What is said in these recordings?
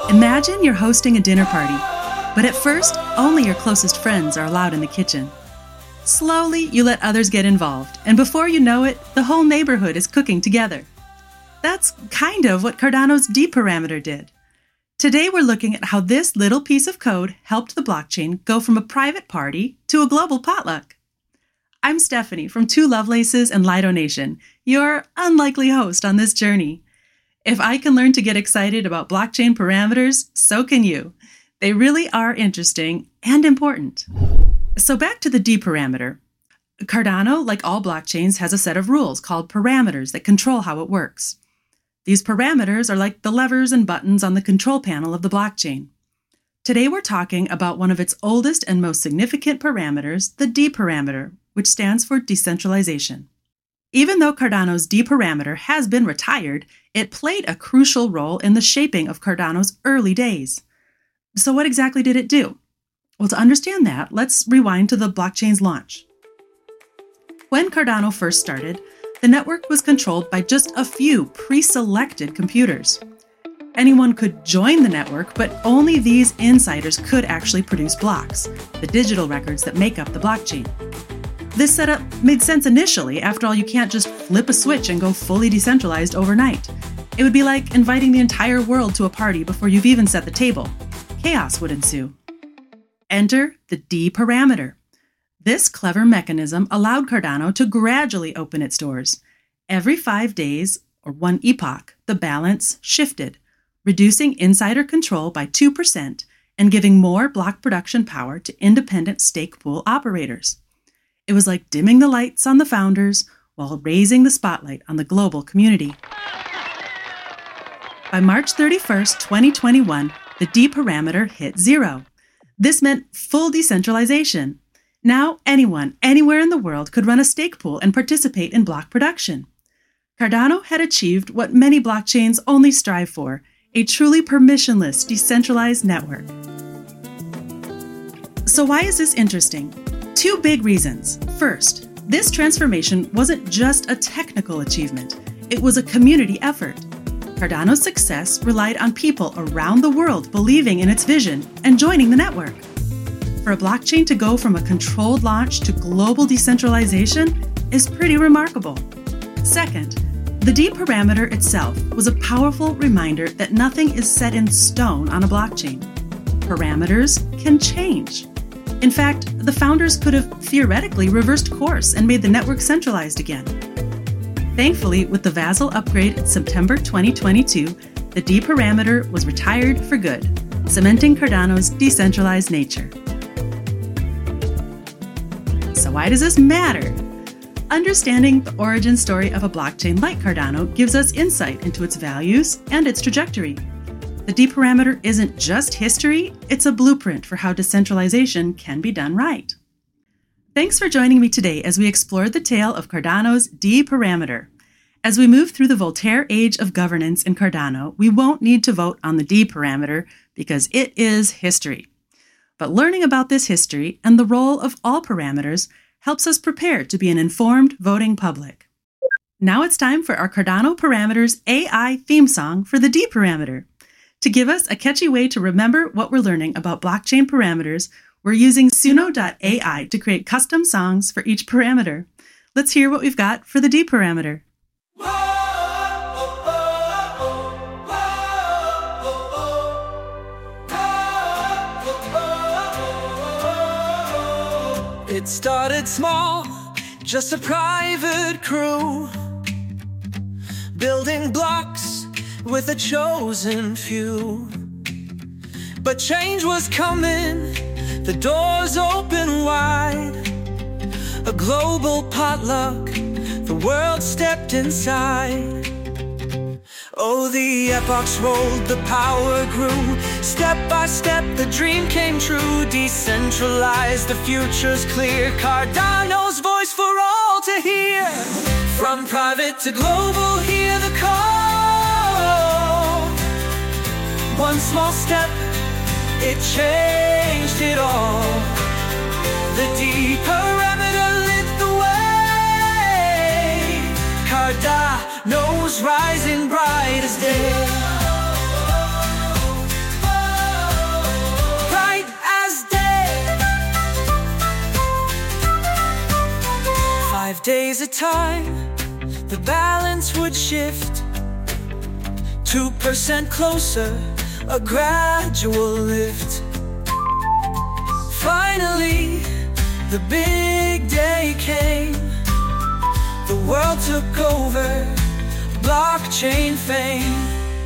Imagine you're hosting a dinner party, but at first, only your closest friends are allowed in the kitchen. Slowly, you let others get involved, and before you know it, the whole neighborhood is cooking together. That's kind of what Cardano's D-parameter did. Today, we're looking at how this little piece of code helped the blockchain go from a private party to a global potluck. I'm Stephanie from Two Lovelaces and Lido Nation, your unlikely host on this journey. If I can learn to get excited about blockchain parameters, so can you. They really are interesting and important. So back to the D parameter. Cardano, like all blockchains, has a set of rules called parameters that control how it works. These parameters are like the levers and buttons on the control panel of the blockchain. Today we're talking about one of its oldest and most significant parameters, the D parameter, which stands for decentralization. Even though Cardano's D parameter has been retired, it played a crucial role in the shaping of Cardano's early days. So what exactly did it do? Well, to understand that, let's rewind to the blockchain's launch. When Cardano first started, the network was controlled by just a few pre-selected computers. Anyone could join the network, but only these insiders could actually produce blocks, the digital records that make up the blockchain. This setup made sense initially. After all, you can't just flip a switch and go fully decentralized overnight. It would be like inviting the entire world to a party before you've even set the table. Chaos would ensue. Enter the D parameter. This clever mechanism allowed Cardano to gradually open its doors. Every 5 days, or one epoch, the balance shifted, reducing insider control by 2% and giving more block production power to independent stake pool operators. It was like dimming the lights on the founders while raising the spotlight on the global community. By March 31st, 2021, the D parameter hit 0. This meant full decentralization. Now anyone, anywhere in the world could run a stake pool and participate in block production. Cardano had achieved what many blockchains only strive for, a truly permissionless, decentralized network. So why is this interesting? 2 big reasons. First, this transformation wasn't just a technical achievement. It was a community effort. Cardano's success relied on people around the world believing in its vision and joining the network. For a blockchain to go from a controlled launch to global decentralization is pretty remarkable. Second, the D parameter itself was a powerful reminder that nothing is set in stone on a blockchain. Parameters can change. In fact, the founders could have theoretically reversed course and made the network centralized again. Thankfully, with the Vasil upgrade in September 2022, the D parameter was retired for good, cementing Cardano's decentralized nature. So why does this matter? Understanding the origin story of a blockchain like Cardano gives us insight into its values and its trajectory. The D parameter isn't just history, it's a blueprint for how decentralization can be done right. Thanks for joining me today as we explore the tale of Cardano's D parameter. As we move through the Voltaire age of governance in Cardano, we won't need to vote on the D parameter because it is history. But learning about this history and the role of all parameters helps us prepare to be an informed voting public. Now it's time for our Cardano Parameters AI theme song for the D parameter. To give us a catchy way to remember what we're learning about blockchain parameters, we're using Suno.ai to create custom songs for each parameter. Let's hear what we've got for the D parameter. It started small, just a private crew, building blocks with a chosen few. But change was coming, the doors open wide. A global potluck, the world stepped inside. Oh, the epochs rolled, the power grew. Step by step, the dream came true. Decentralized, the future's clear. Cardano's voice for all to hear. From private to global, hear the call. One small step, it changed it all. The D parameter lit the way. Cardano's rising bright as day. 5 days at a time, the balance would shift. 2% closer, a gradual lift. Finally, the big day came. The world took over, blockchain fame.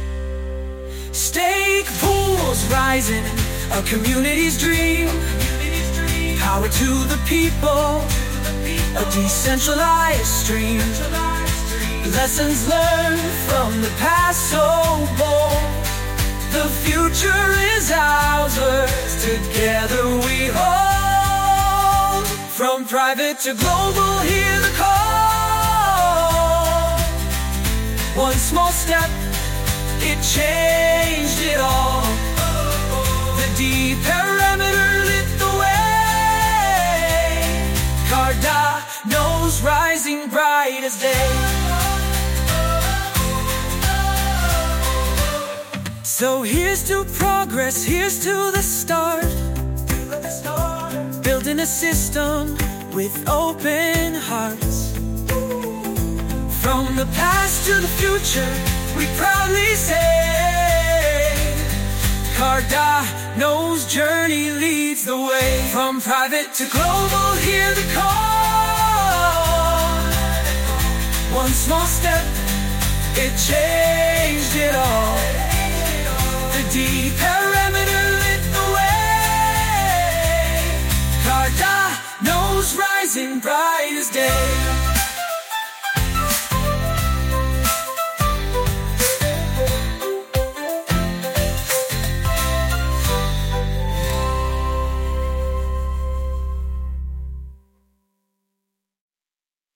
Stake pools rising, a community's dream. Power to the people, a decentralized stream. Lessons learned from the past so bold. The future is ours, together we hold. From private to global, hear the call. One small step, it changed it all. The deep perimeter lit the way. Cardano's rising bright as day. So here's to progress, here's to the start. Building a system with open hearts. From the past to the future, we proudly say Cardano's journey leads the way. From private to global, hear the call. One small step, it changed it all. The deep perimeter lit the way. Cardano's rising bright as day.